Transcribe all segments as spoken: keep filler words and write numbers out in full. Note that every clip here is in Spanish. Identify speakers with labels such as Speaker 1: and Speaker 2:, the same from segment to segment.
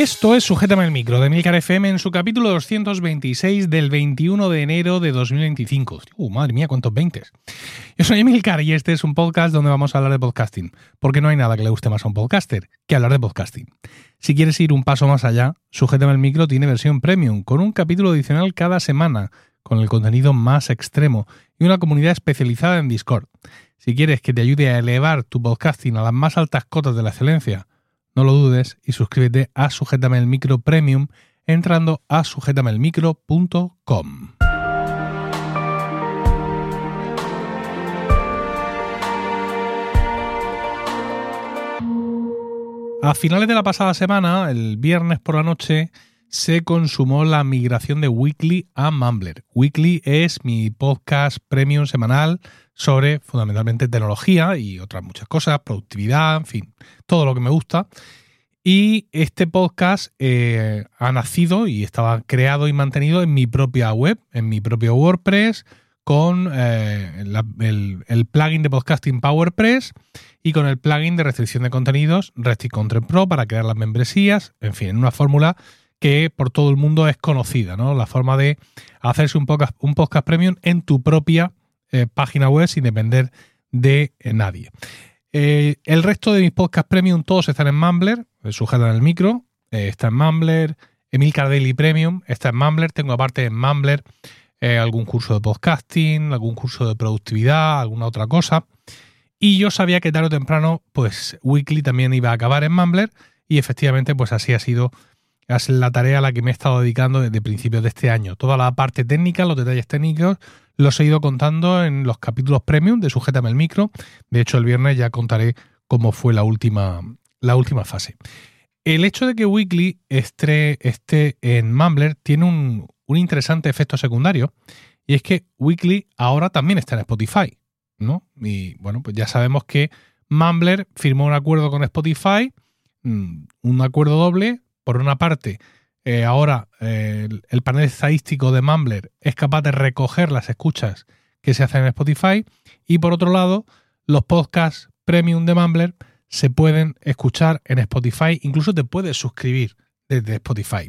Speaker 1: Esto es Sujétame el Micro de Emilcar F M en su capítulo doscientos veintiséis del veintiuno de enero de dos mil veinticinco. Uh, madre mía, cuántos veintes. Yo soy Emilcar y este es un podcast donde vamos a hablar de podcasting, porque no hay nada que le guste más a un podcaster que hablar de podcasting. Si quieres ir un paso más allá, Sujétame el Micro tiene versión premium, con un capítulo adicional cada semana, con el contenido más extremo y una comunidad especializada en Discord. Si quieres que te ayude a elevar tu podcasting a las más altas cotas de la excelencia, no lo dudes y suscríbete a Sujétame el Micro Premium entrando a sujétame el micro punto com. A finales de la pasada semana, el viernes por la noche, se consumó la migración de Weekly a Mumbler. Weekly es mi podcast premium semanal sobre fundamentalmente tecnología y otras muchas cosas, productividad, en fin, todo lo que me gusta. Y este podcast eh, ha nacido y estaba creado y mantenido en mi propia web, en mi propio WordPress, con eh, la, el, el plugin de podcasting PowerPress y con el plugin de restricción de contenidos Restrict Content Pro para crear las membresías, en fin, en una fórmula que por todo el mundo es conocida, ¿no? La forma de hacerse un podcast, un podcast premium en tu propia eh, página web sin depender de eh, nadie. Eh, el resto de mis podcasts premium todos están en Mumbler, Sujétame el Micro, eh, está en Mumbler, Emilcar Daily Premium está en Mumbler, tengo aparte en Mumbler eh, algún curso de podcasting, algún curso de productividad, alguna otra cosa. Y yo sabía que tarde o temprano, pues Weekly también iba a acabar en Mumbler y efectivamente pues así ha sido. Es la tarea a la que me he estado dedicando desde principios de este año. Toda la parte técnica, los detalles técnicos, los he ido contando en los capítulos premium de Sujétame el Micro. De hecho, el viernes ya contaré cómo fue la última, la última fase. El hecho de que Weekly esté, esté en Mumbler tiene un, un interesante efecto secundario, y es que Weekly ahora también está en Spotify, ¿no? Y bueno, pues ya sabemos que Mumbler firmó un acuerdo con Spotify, un acuerdo doble. Por una parte, eh, ahora eh, el, el panel estadístico de Mumbler es capaz de recoger las escuchas que se hacen en Spotify, y por otro lado, los podcasts premium de Mumbler se pueden escuchar en Spotify, incluso te puedes suscribir desde Spotify.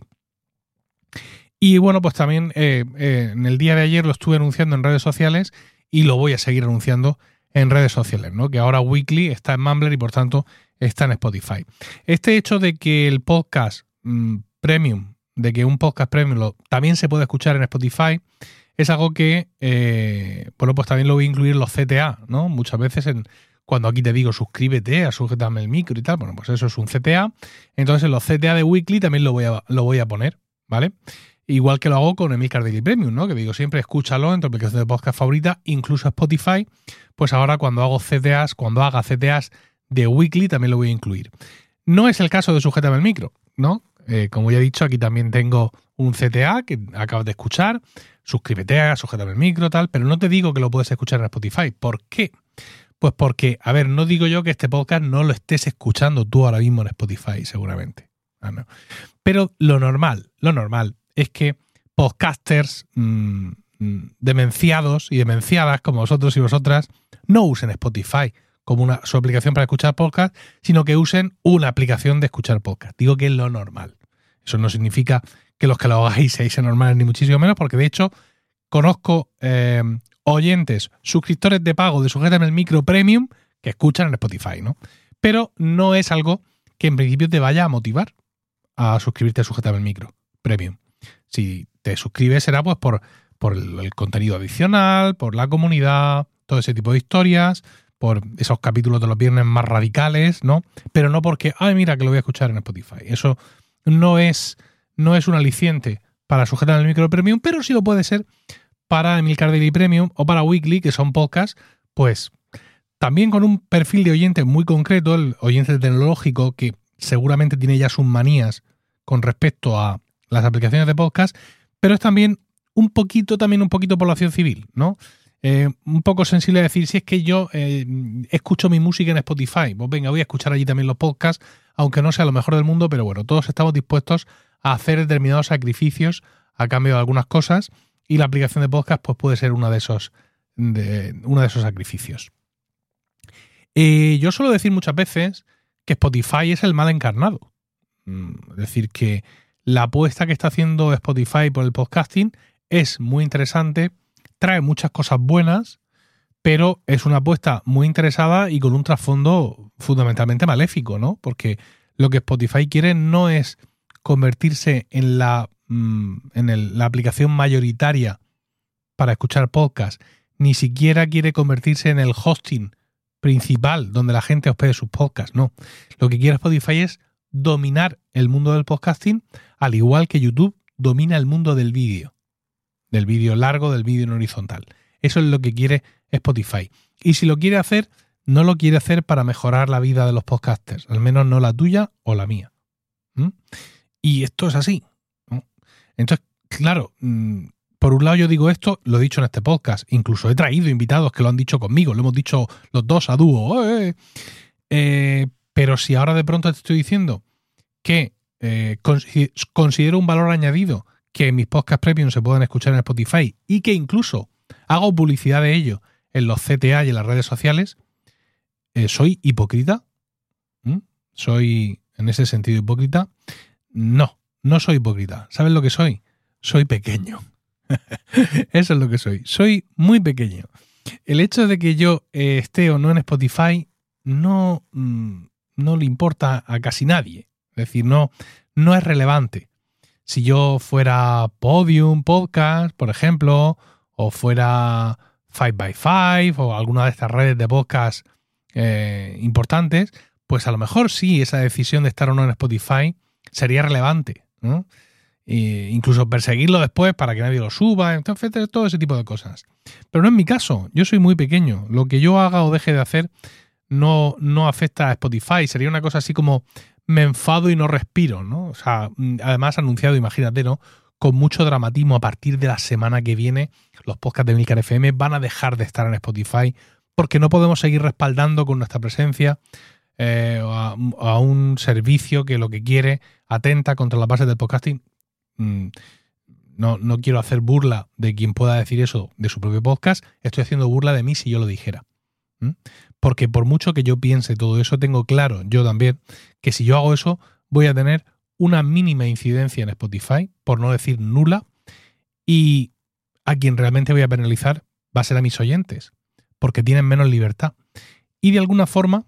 Speaker 1: Y bueno, pues también eh, eh, en el día de ayer lo estuve anunciando en redes sociales y lo voy a seguir anunciando en redes sociales, ¿no? Que ahora Weekly está en Mumbler y por tanto está en Spotify. Este hecho de que el podcast mmm, premium, de que un podcast premium lo, también se puede escuchar en Spotify, es algo que, eh, bueno, pues también lo voy a incluir en los C T A, ¿no? Muchas veces en, cuando aquí te digo suscríbete a Sujétame el Micro y tal, bueno, pues eso es un C T A. Entonces en los C T A de Weekly también lo voy a, lo voy a poner, ¿vale? Igual que lo hago con Emilcar Daily Premium, ¿no? Que digo siempre, escúchalo en tu aplicación de podcast favorita, incluso Spotify. Pues ahora cuando hago C T As, cuando haga C T As de Weekly también lo voy a incluir. No es el caso de Sujétame el Micro, ¿no? Eh, como ya he dicho, aquí también tengo un C T A que acabas de escuchar. Suscríbete a Sujétame el Micro, tal, pero no te digo que lo puedes escuchar en Spotify. ¿Por qué? Pues porque, a ver, no digo yo que este podcast no lo estés escuchando tú ahora mismo en Spotify, seguramente. Ah, no. Pero lo normal, lo normal es que podcasters mmm, demenciados y demenciadas como vosotros y vosotras no usen Spotify como una, su aplicación para escuchar podcast, sino que usen una aplicación de escuchar podcast. Digo que es lo normal. Eso no significa que los que lo hagáis seáis normales ni muchísimo menos, porque de hecho conozco eh, oyentes, suscriptores de pago de Sujétame el Micro Premium que escuchan en Spotify, ¿no? Pero no es algo que en principio te vaya a motivar a suscribirte a Sujétame el Micro Premium. Si te suscribes será pues por, por el, el contenido adicional, por la comunidad, todo ese tipo de historias, por esos capítulos de los viernes más radicales, ¿no? Pero no porque, ay, mira, que lo voy a escuchar en Spotify. Eso no es, no es un aliciente para Sujétame el Micro Premium, pero sí lo puede ser para Emilcar Daily Premium o para Weekly, que son podcasts, pues también con un perfil de oyente muy concreto, el oyente tecnológico, que seguramente tiene ya sus manías con respecto a las aplicaciones de podcast, pero es también un poquito, también un poquito población civil, ¿no? Eh, un poco sensible a decir, si es que yo eh, escucho mi música en Spotify, pues venga, voy a escuchar allí también los podcasts, aunque no sea lo mejor del mundo, pero bueno, todos estamos dispuestos a hacer determinados sacrificios a cambio de algunas cosas, y la aplicación de podcast pues puede ser uno de esos, de, uno de esos sacrificios. Eh, yo suelo decir muchas veces que Spotify es el mal encarnado. Es decir, que la apuesta que está haciendo Spotify por el podcasting es muy interesante, trae muchas cosas buenas, pero es una apuesta muy interesada y con un trasfondo fundamentalmente maléfico, ¿no? Porque lo que Spotify quiere no es convertirse en la, en el, la aplicación mayoritaria para escuchar podcasts, ni siquiera quiere convertirse en el hosting principal donde la gente hospede sus podcasts, no. Lo que quiere Spotify es dominar el mundo del podcasting, al igual que YouTube domina el mundo del vídeo, del vídeo largo, del vídeo en horizontal. Eso es lo que quiere Spotify. Y si lo quiere hacer, no lo quiere hacer para mejorar la vida de los podcasters, al menos no la tuya o la mía. ¿Mm? Y esto es así, ¿no? Entonces, claro, por un lado yo digo esto, lo he dicho en este podcast, incluso he traído invitados que lo han dicho conmigo, lo hemos dicho los dos a dúo, ¡eh! Eh, pero si ahora de pronto te estoy diciendo que eh, considero un valor añadido que mis podcasts premium se puedan escuchar en Spotify y que incluso hago publicidad de ello en los C T A y en las redes sociales, eh, ¿soy hipócrita? ¿Mm? ¿Soy en ese sentido hipócrita? No, no soy hipócrita. ¿Sabes lo que soy? Soy pequeño. Eso es lo que soy. Soy muy pequeño. El hecho de que yo eh, esté o no en Spotify no, mm, no le importa a casi nadie. Es decir, no, no es relevante. Si yo fuera Podium Podcast, por ejemplo, o fuera five by five o alguna de estas redes de podcast eh, importantes, pues a lo mejor sí, esa decisión de estar o no en Spotify sería relevante, ¿no? E incluso perseguirlo después para que nadie lo suba, entonces, todo ese tipo de cosas. Pero no es mi caso, yo soy muy pequeño. Lo que yo haga o deje de hacer no, no afecta a Spotify. Sería una cosa así como me enfado y no respiro, ¿no? O sea, además anunciado, imagínate, ¿no? Con mucho dramatismo, a partir de la semana que viene, los podcasts de Emilcar F M van a dejar de estar en Spotify porque no podemos seguir respaldando con nuestra presencia eh, a, a un servicio que lo que quiere atenta contra las bases del podcasting. No, no quiero hacer burla de quien pueda decir eso de su propio podcast, estoy haciendo burla de mí si yo lo dijera. ¿Mm? Porque por mucho que yo piense todo eso, tengo claro, yo también, que si yo hago eso, voy a tener una mínima incidencia en Spotify, por no decir nula, y a quien realmente voy a penalizar va a ser a mis oyentes, porque tienen menos libertad. Y de alguna forma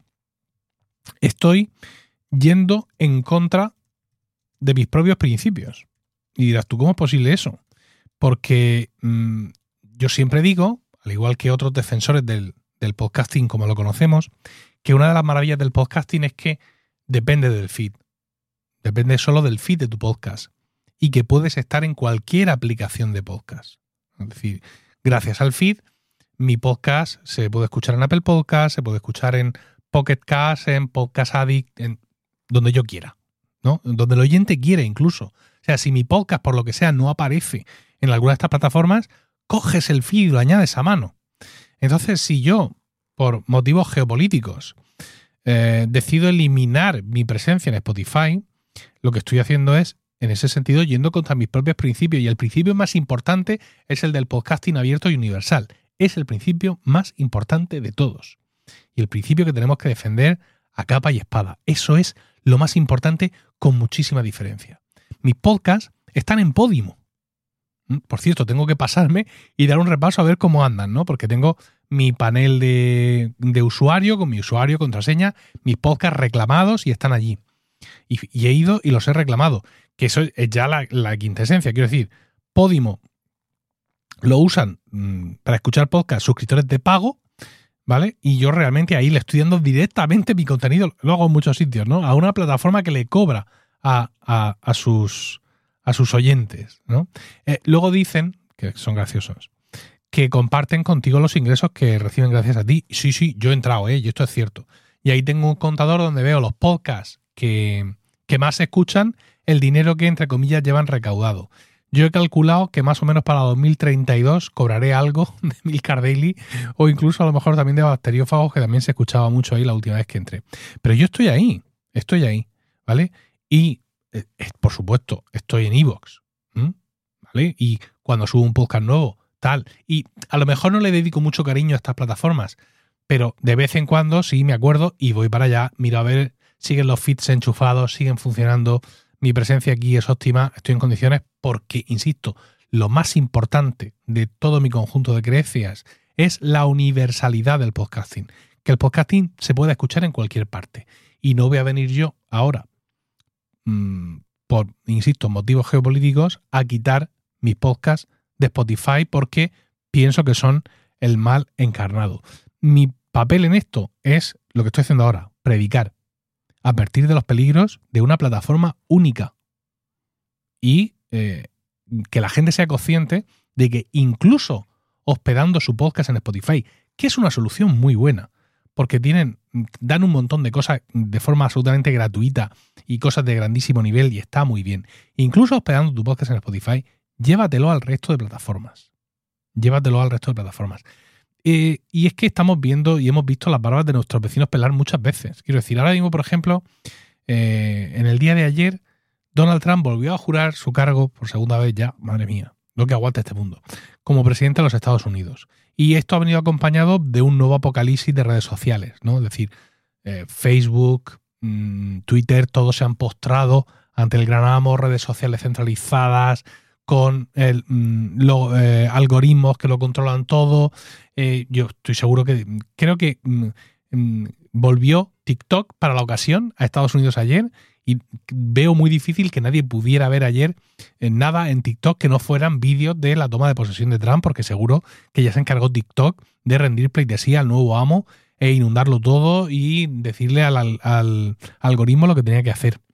Speaker 1: estoy yendo en contra de mis propios principios. Y dirás, ¿tú cómo es posible eso? Porque mmm, yo siempre digo, al igual que otros defensores del, del podcasting como lo conocemos, que una de las maravillas del podcasting es que depende del feed. Depende solo del feed de tu podcast. Y que puedes estar en cualquier aplicación de podcast. Es decir, gracias al feed, mi podcast se puede escuchar en Apple Podcast, se puede escuchar en Pocket Cast, en Podcast Addict, en donde yo quiera, ¿no? Donde el oyente quiere incluso. O sea, si mi podcast, por lo que sea, no aparece en alguna de estas plataformas, coges el feed y lo añades a mano. Entonces, si yo, por motivos geopolíticos, eh, decido eliminar mi presencia en Spotify, lo que estoy haciendo es, en ese sentido, yendo contra mis propios principios. Y el principio más importante es el del podcasting abierto y universal. Es el principio más importante de todos. Y el principio que tenemos que defender a capa y espada. Eso es lo más importante con muchísima diferencia. Mis podcasts están en Podimo. Por cierto, tengo que pasarme y dar un repaso a ver cómo andan, ¿no? Porque tengo mi panel de, de usuario, con mi usuario, contraseña, mis podcasts reclamados y están allí. Y, y he ido y los he reclamado. Que eso es ya la, la quintesencia. Quiero decir, Podimo lo usan mmm, para escuchar podcasts suscriptores de pago, ¿vale? Y yo realmente ahí le estoy dando directamente mi contenido, lo hago en muchos sitios, ¿no? A una plataforma que le cobra A, a, a, sus, a sus oyentes, ¿no? Eh, luego dicen, que son graciosos, que comparten contigo los ingresos que reciben gracias a ti. Sí, sí, yo he entrado, ¿eh? Y esto es cierto. Y ahí tengo un contador donde veo los podcasts que, que más se escuchan, el dinero que, entre comillas, llevan recaudado. Yo he calculado que más o menos para dos mil treinta y dos cobraré algo de Emilcar Daily o incluso a lo mejor también de Bacteriófagos, que también se escuchaba mucho ahí la última vez que entré. Pero yo estoy ahí, estoy ahí, ¿vale? Y, eh, por supuesto, estoy en iVoox, ¿vale? Y cuando subo un podcast nuevo, tal. Y a lo mejor no le dedico mucho cariño a estas plataformas, pero de vez en cuando sí me acuerdo y voy para allá, miro a ver siguen los feeds enchufados, siguen funcionando, mi presencia aquí es óptima, estoy en condiciones porque, insisto, lo más importante de todo mi conjunto de creencias es la universalidad del podcasting, que el podcasting se puede escuchar en cualquier parte. Y no voy a venir yo ahora, mmm, por, insisto, motivos geopolíticos, a quitar mis podcasts de Spotify porque pienso que son el mal encarnado. Mi papel en esto es lo que estoy haciendo ahora, predicar, advertir de los peligros de una plataforma única y eh, que la gente sea consciente de que incluso hospedando su podcast en Spotify, que es una solución muy buena, porque tienen, dan un montón de cosas de forma absolutamente gratuita y cosas de grandísimo nivel y está muy bien. Incluso hospedando tu podcast en Spotify, llévatelo al resto de plataformas. Llévatelo al resto de plataformas. Eh, y es que estamos viendo y hemos visto las barbas de nuestros vecinos pelar muchas veces. Quiero decir, ahora mismo, por ejemplo, eh, en el día de ayer, Donald Trump volvió a jurar su cargo por segunda vez ya, madre mía, lo que aguanta este mundo, como presidente de los Estados Unidos. Y esto ha venido acompañado de un nuevo apocalipsis de redes sociales, ¿no? Es decir, eh, Facebook, mmm, Twitter, todos se han postrado ante el gran amo, redes sociales centralizadas, con el, mmm, los eh, algoritmos que lo controlan todo. Eh, yo estoy seguro que, creo que mmm, volvió TikTok para la ocasión a Estados Unidos ayer y veo muy difícil que nadie pudiera ver ayer en nada en TikTok que no fueran vídeos de la toma de posesión de Trump, porque seguro que ya se encargó TikTok de rendir pleitesía al nuevo amo e inundarlo todo y decirle al, al, al algoritmo lo que tenía que hacer.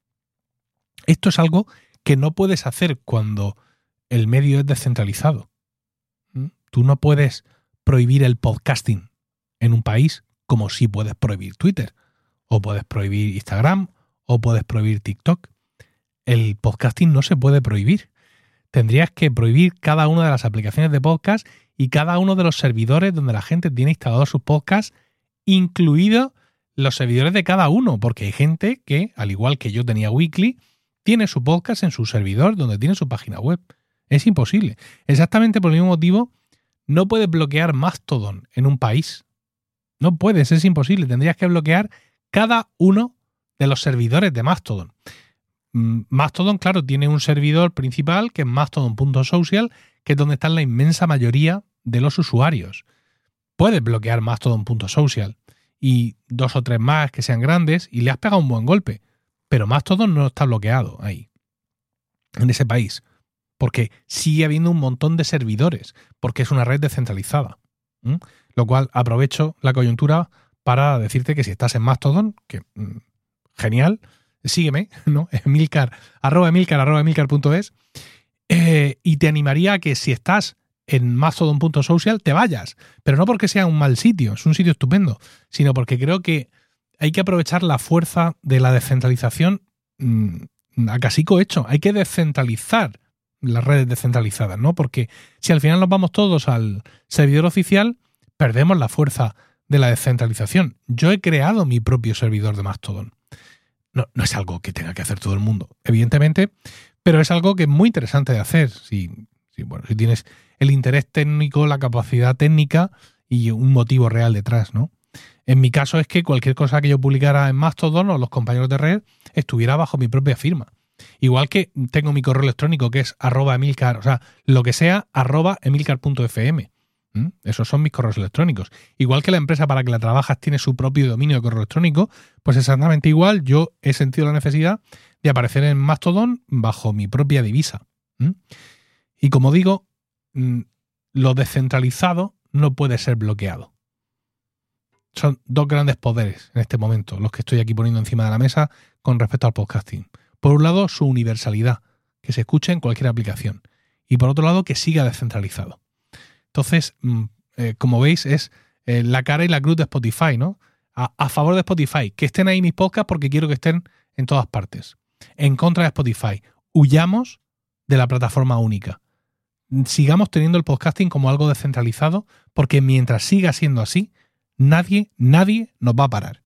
Speaker 1: Esto es algo que no puedes hacer cuando el medio es descentralizado. ¿Mm? Tú no puedes prohibir el podcasting en un país como sí puedes prohibir Twitter, o puedes prohibir Instagram, o puedes prohibir TikTok. El podcasting no se puede prohibir. Tendrías que prohibir cada una de las aplicaciones de podcast y cada uno de los servidores donde la gente tiene instalados sus podcasts, incluidos los servidores de cada uno, porque hay gente que, al igual que yo tenía Weekly, tiene su podcast en su servidor donde tiene su página web. Es imposible. Exactamente por el mismo motivo, no puedes bloquear Mastodon en un país. No puedes, es imposible. Tendrías que bloquear cada uno de los servidores de Mastodon. Mastodon, claro, tiene un servidor principal que es mastodon punto social, que es donde están la inmensa mayoría de los usuarios. Puedes bloquear mastodon punto social y dos o tres más que sean grandes y le has pegado un buen golpe. Pero Mastodon no está bloqueado ahí, en ese país, porque sigue habiendo un montón de servidores, porque es una red descentralizada. ¿Mm? Lo cual aprovecho la coyuntura para decirte que si estás en Mastodon, que mmm, genial, sígueme, ¿no? Emilcar, arroba emilcar, arroba emilcar punto es, eh, y te animaría a que si estás en mastodon punto social te vayas, pero no porque sea un mal sitio, es un sitio estupendo, sino porque creo que hay que aprovechar la fuerza de la descentralización mmm, a casico hecho, hay que descentralizar las redes descentralizadas, ¿no? Porque si al final nos vamos todos al servidor oficial, perdemos la fuerza de la descentralización. Yo he creado mi propio servidor de Mastodon. No, no es algo que tenga que hacer todo el mundo, evidentemente, pero es algo que es muy interesante de hacer. Si, si, bueno, si tienes el interés técnico, la capacidad técnica y un motivo real detrás, ¿no? En mi caso es que cualquier cosa que yo publicara en Mastodon o los compañeros de red estuviera bajo mi propia firma. Igual que tengo mi correo electrónico que es arroba emilcar, o sea, lo que sea, arroba emilcar punto f m. ¿Mm? Esos son mis correos electrónicos. Igual que la empresa para que la trabajas tiene su propio dominio de correo electrónico, pues exactamente igual yo he sentido la necesidad de aparecer en Mastodon bajo mi propia divisa. ¿Mm? Y como digo, lo descentralizado no puede ser bloqueado. Son dos grandes poderes en este momento, los que estoy aquí poniendo encima de la mesa con respecto al podcasting. Por un lado, su universalidad, que se escuche en cualquier aplicación. Y por otro lado, que siga descentralizado. Entonces, eh, como veis, es eh, la cara y la cruz de Spotify, ¿no? A, a favor de Spotify, que estén ahí mis podcasts porque quiero que estén en todas partes. En contra de Spotify, huyamos de la plataforma única. Sigamos teniendo el podcasting como algo descentralizado porque mientras siga siendo así, nadie, nadie nos va a parar.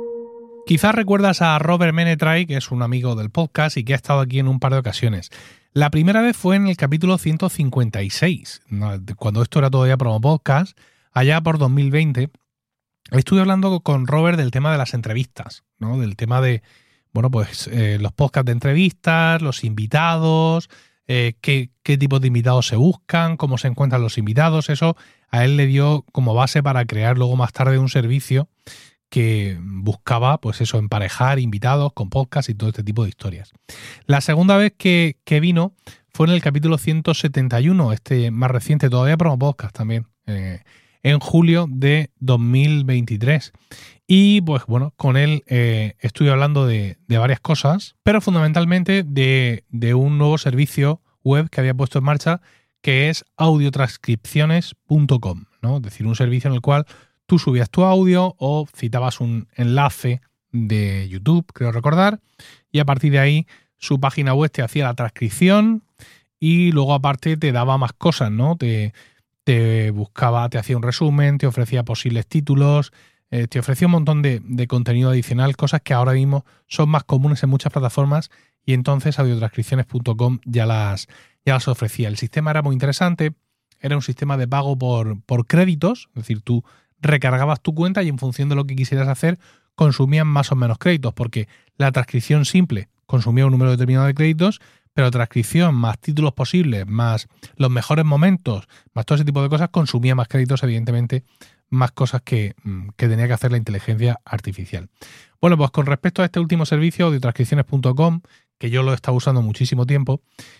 Speaker 1: Quizás recuerdas a Robert Menetray, que es un amigo del podcast y que ha estado aquí en un par de ocasiones. La primera vez fue en el capítulo ciento cincuenta y seis, ¿no? Cuando esto era todavía promo podcast, allá por dos mil veinte. Estuve hablando con Robert del tema de las entrevistas, ¿no? Del tema de, bueno, pues eh, los podcasts de entrevistas, los invitados, eh, qué, qué tipos de invitados se buscan, cómo se encuentran los invitados. Eso a él le dio como base para crear luego más tarde un servicio que buscaba, pues eso, emparejar invitados con podcasts y todo este tipo de historias. La segunda vez que, que vino fue en el capítulo ciento setenta y uno, este más reciente, todavía promo podcast también, eh, en julio de dos mil veintitrés. Y pues bueno, con él eh, estuve hablando de, de varias cosas, pero fundamentalmente de, de un nuevo servicio web que había puesto en marcha, que es audiotranscripciones punto com, ¿no? Es decir, un servicio en el cual tú subías tu audio o citabas un enlace de YouTube, creo recordar, y a partir de ahí su página web te hacía la transcripción y luego aparte te daba más cosas, ¿no? Te, te buscaba, te hacía un resumen, te ofrecía posibles títulos, eh, te ofrecía un montón de, de contenido adicional, cosas que ahora mismo son más comunes en muchas plataformas y entonces audiotranscripciones punto com ya las, ya las ofrecía. El sistema era muy interesante, era un sistema de pago por, por créditos, es decir, tú recargabas tu cuenta y en función de lo que quisieras hacer consumían más o menos créditos, porque la transcripción simple consumía un número determinado de créditos, pero transcripción más títulos posibles, más los mejores momentos, más todo ese tipo de cosas, consumía más créditos, evidentemente, más cosas que, que tenía que hacer la inteligencia artificial. Bueno, pues con respecto a este último servicio, audiotranscripciones punto com, que yo lo he estado usando muchísimo tiempo,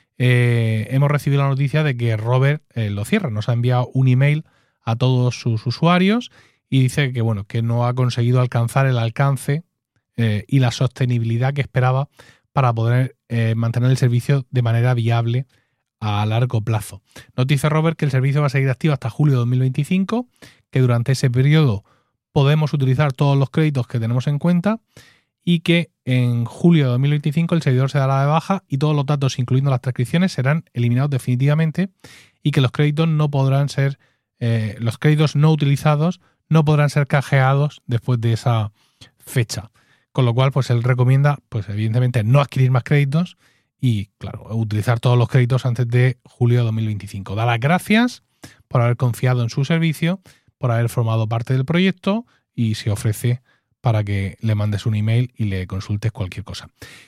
Speaker 1: eh, hemos recibido la noticia de que Robert eh, lo cierra. Nos ha enviado un email a todos sus usuarios y dice que, bueno, que no ha conseguido alcanzar el alcance eh, y la sostenibilidad que esperaba para poder eh, mantener el servicio de manera viable a largo plazo. Nos dice Robert que el servicio va a seguir activo hasta julio de dos mil veinticinco, que durante ese periodo podemos utilizar todos los créditos que tenemos en cuenta y que en julio de dos mil veinticinco el servidor se dará de baja y todos los datos, incluyendo las transcripciones, serán eliminados definitivamente y que los créditos no podrán ser Eh, los créditos no utilizados no podrán ser canjeados después de esa fecha. Con lo cual, pues él recomienda, pues evidentemente, no adquirir más créditos y, claro, utilizar todos los créditos antes de julio de dos mil veinticinco. Da las gracias por haber confiado en su servicio, por haber formado parte del proyecto y se ofrece para que le mandes un email y le consultes cualquier cosa.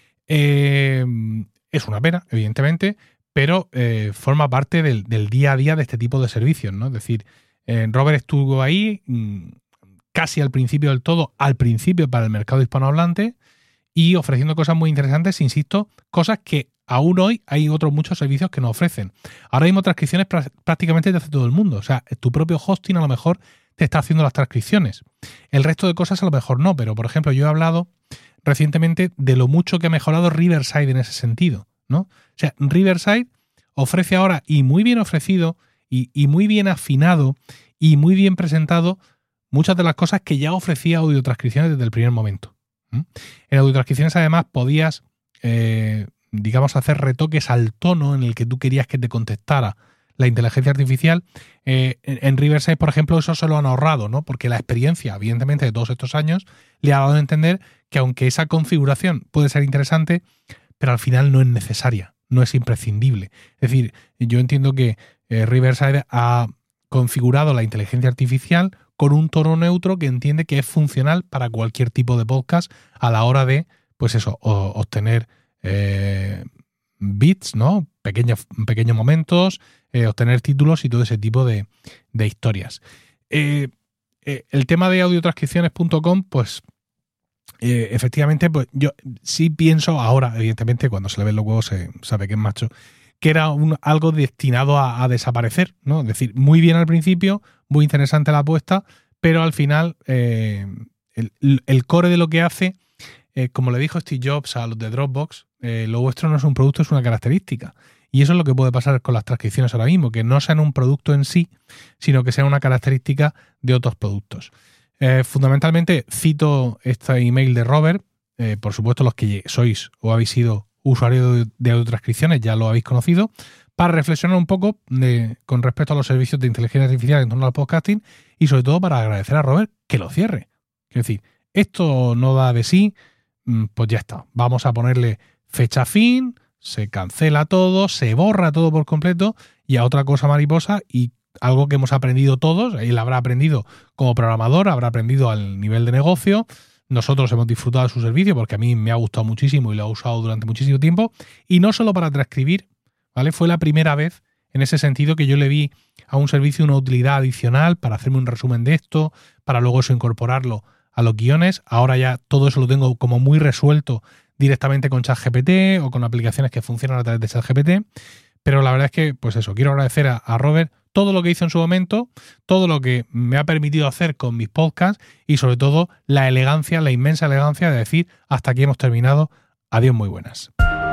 Speaker 1: Eh, es una pena, evidentemente, pero eh, forma parte del, del día a día de este tipo de servicios, ¿no? Es decir, eh, Robert estuvo ahí mmm, casi al principio del todo, al principio para el mercado hispanohablante y ofreciendo cosas muy interesantes, insisto, cosas que aún hoy hay otros muchos servicios que nos ofrecen. Ahora mismo transcripciones pr- prácticamente te hace todo el mundo, o sea, tu propio hosting a lo mejor te está haciendo las transcripciones. El resto de cosas a lo mejor no, pero por ejemplo yo he hablado recientemente de lo mucho que ha mejorado Riverside en ese sentido, ¿no? O sea, Riverside ofrece ahora, y muy bien ofrecido, y, y muy bien afinado, y muy bien presentado, muchas de las cosas que ya ofrecía audiotranscripciones desde el primer momento. ¿Mm? En audiotranscripciones, además, podías, eh, digamos, hacer retoques al tono en el que tú querías que te contestara la inteligencia artificial. Eh, en, en Riverside, por ejemplo, eso se lo han ahorrado, ¿no? Porque la experiencia, evidentemente, de todos estos años le ha dado a entender que aunque esa configuración puede ser interesante, pero al final no es necesaria, no es imprescindible. Es decir, yo entiendo que eh, Riverside ha configurado la inteligencia artificial con un tono neutro que entiende que es funcional para cualquier tipo de podcast a la hora de, pues eso, o, obtener eh, bits, ¿no? Pequeños, pequeños momentos, eh, obtener títulos y todo ese tipo de, de historias. Eh, eh, el tema de audiotranscripciones punto com, pues Eh, efectivamente, pues yo sí pienso ahora, evidentemente, cuando se le ven los huevos se sabe que es macho, que era un, algo destinado a, a desaparecer, ¿no? Es decir, muy bien al principio, muy interesante la apuesta, pero al final eh, el, el core de lo que hace, eh, como le dijo Steve Jobs a los de Dropbox, eh, lo vuestro no es un producto, es una característica. Y eso es lo que puede pasar con las transcripciones ahora mismo, que no sean un producto en sí, sino que sean una característica de otros productos. Eh, fundamentalmente cito este email de Robert, eh, por supuesto los que sois o habéis sido usuarios de, de autotranscripciones ya lo habéis conocido, para reflexionar un poco de, con respecto a los servicios de inteligencia artificial en torno al podcasting y sobre todo para agradecer a Robert que lo cierre. Es decir, esto no da de sí, pues ya está, vamos a ponerle fecha fin, se cancela todo, se borra todo por completo y a otra cosa mariposa, y algo que hemos aprendido todos, él habrá aprendido como programador, habrá aprendido al nivel de negocio, nosotros hemos disfrutado de su servicio porque a mí me ha gustado muchísimo y lo he usado durante muchísimo tiempo, y no solo para transcribir, ¿vale? Fue la primera vez en ese sentido que yo le vi a un servicio una utilidad adicional para hacerme un resumen de esto, para luego eso incorporarlo a los guiones. Ahora ya todo eso lo tengo como muy resuelto directamente con ChatGPT o con aplicaciones que funcionan a través de ChatGPT. Pero la verdad es que, pues eso, quiero agradecer a, a Robert todo lo que hizo en su momento, todo lo que me ha permitido hacer con mis podcasts y sobre todo la elegancia, la inmensa elegancia de decir hasta aquí hemos terminado, adiós, muy buenas.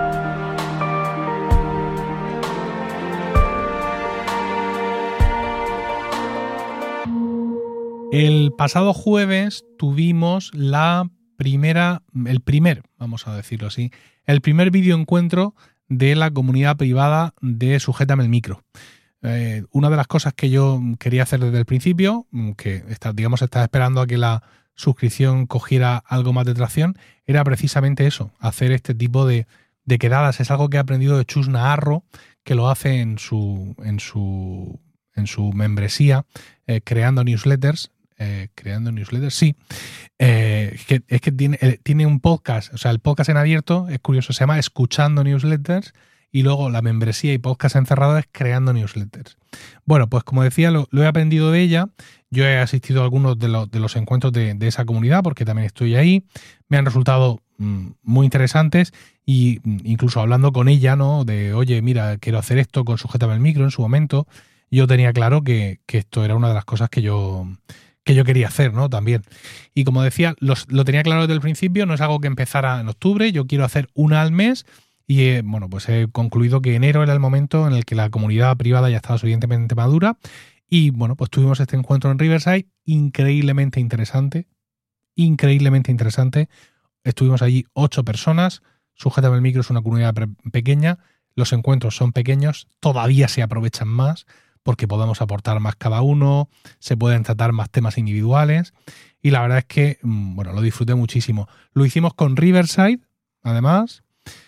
Speaker 1: El pasado jueves tuvimos la primera, el primer, vamos a decirlo así, el primer videoencuentro de la comunidad privada de Sujétame el Micro. Eh, una de las cosas que yo quería hacer desde el principio, que está, digamos estaba esperando a que la suscripción cogiera algo más de tracción, era precisamente eso, hacer este tipo de, de quedadas. Es algo que he aprendido de Chus Naharro, que lo hace en su, en su, en su membresía, eh, creando newsletters. Eh, creando newsletters, sí. Eh, es que, es que tiene, eh, tiene un podcast, o sea, el podcast en abierto, es curioso, se llama Escuchando Newsletters, y luego la membresía y podcast encerrado es Creando Newsletters. Bueno, pues como decía, lo, lo he aprendido de ella. Yo he asistido a algunos de, lo, de los encuentros de, de esa comunidad porque también estoy ahí. Me han resultado mmm, muy interesantes, y mmm, incluso hablando con ella, ¿no? De, oye, mira, quiero hacer esto con Sujétame el Micro. En su momento yo tenía claro que, que esto era una de las cosas que yo... que yo quería hacer, ¿no? También. Y como decía, los, lo tenía claro desde el principio, no es algo que empezara en octubre, yo quiero hacer una al mes, y eh, bueno, pues he concluido que enero era el momento en el que la comunidad privada ya estaba suficientemente madura, y bueno, pues tuvimos este encuentro en Riverside, increíblemente interesante, increíblemente interesante. Estuvimos allí ocho personas, Sujétame el Micro es una comunidad pequeña, los encuentros son pequeños, todavía se aprovechan más, porque podemos aportar más cada uno, se pueden tratar más temas individuales, y la verdad es que, bueno, lo disfruté muchísimo. Lo hicimos con Riverside, además.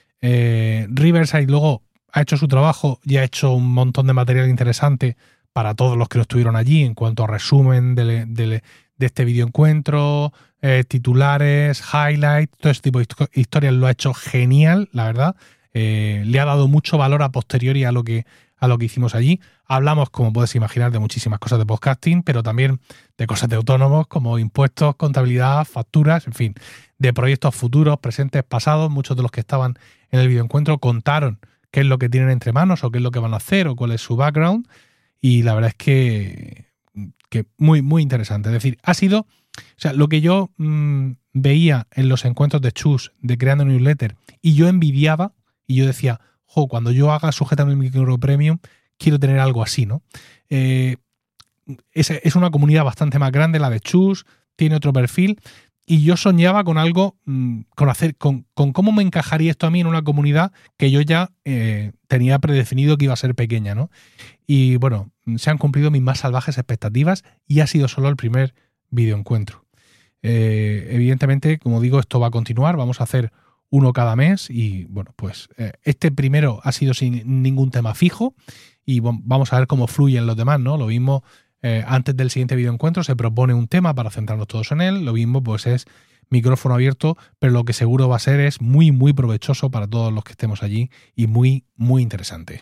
Speaker 1: Eh, Riverside luego ha hecho su trabajo y ha hecho un montón de material interesante para todos los que no estuvieron allí en cuanto a resumen de, de, de este videoencuentro, eh, titulares, highlights, todo ese tipo de historias lo ha hecho genial, la verdad. Eh, le ha dado mucho valor a posteriori a lo que a lo que hicimos allí. Hablamos, como puedes imaginar, de muchísimas cosas de podcasting, pero también de cosas de autónomos como impuestos, contabilidad, facturas, en fin, de proyectos futuros, presentes, pasados. Muchos de los que estaban en el videoencuentro contaron qué es lo que tienen entre manos o qué es lo que van a hacer o cuál es su background, y la verdad es que, que muy, muy interesante. Es decir, ha sido, o sea, lo que yo mmm, veía en los encuentros de Chus, de Creando Newsletter, y yo envidiaba, y yo decía, jo, cuando yo haga Sujétame el Micro Premium, quiero tener algo así, ¿no? Eh, es, es una comunidad bastante más grande, la de Chus, tiene otro perfil, y yo soñaba con algo, con hacer, con, con cómo me encajaría esto a mí en una comunidad que yo ya eh, tenía predefinido que iba a ser pequeña, ¿no? Y bueno, se han cumplido mis más salvajes expectativas, y ha sido solo el primer videoencuentro. Eh, evidentemente, como digo, esto va a continuar, vamos a hacer uno cada mes, y bueno, pues eh, este primero ha sido sin ningún tema fijo, y bueno, vamos a ver cómo fluyen los demás, ¿no? Lo mismo, eh, antes del siguiente videoencuentro se propone un tema para centrarnos todos en él, lo mismo pues es micrófono abierto, pero lo que seguro va a ser es muy, muy provechoso para todos los que estemos allí, y muy, muy interesante.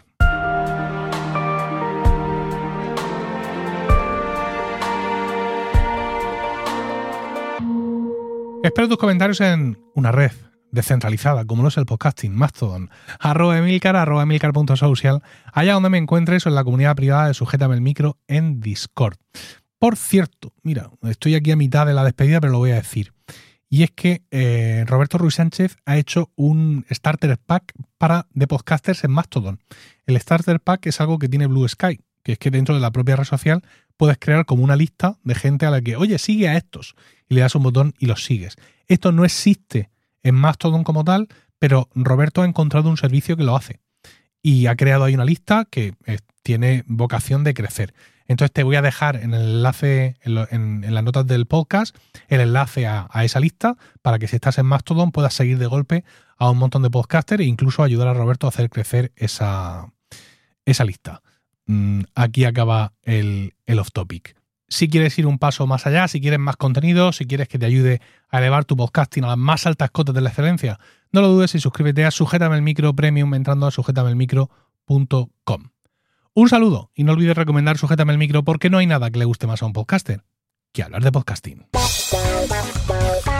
Speaker 1: Espero tus comentarios en una red descentralizada, como lo es el podcasting, Mastodon, arroba Emilcar, arroba Emilcar.social, allá donde me encuentres, o en la comunidad privada de Sujétame el Micro en Discord. Por cierto, mira, estoy aquí a mitad de la despedida, pero lo voy a decir. Y es que eh, Roberto Ruiz Sánchez ha hecho un Starter Pack para de podcasters en Mastodon. El Starter Pack es algo que tiene Blue Sky, que es que dentro de la propia red social puedes crear como una lista de gente a la que, oye, sigue a estos, y le das un botón y los sigues. Esto no existe en Mastodon como tal, pero Roberto ha encontrado un servicio que lo hace y ha creado ahí una lista que eh, tiene vocación de crecer. Entonces te voy a dejar en el enlace, en, lo, en, en las notas del podcast, el enlace a, a esa lista para que si estás en Mastodon puedas seguir de golpe a un montón de podcasters e incluso ayudar a Roberto a hacer crecer esa, esa lista. Mm, aquí acaba el, el off topic. Si quieres ir un paso más allá, si quieres más contenido, si quieres que te ayude a elevar tu podcasting a las más altas cotas de la excelencia, no lo dudes y suscríbete a Sujétame el Micro Premium entrando a sujétame el micro punto com. Un saludo y no olvides recomendar Sujétame el Micro porque no hay nada que le guste más a un podcaster que hablar de podcasting.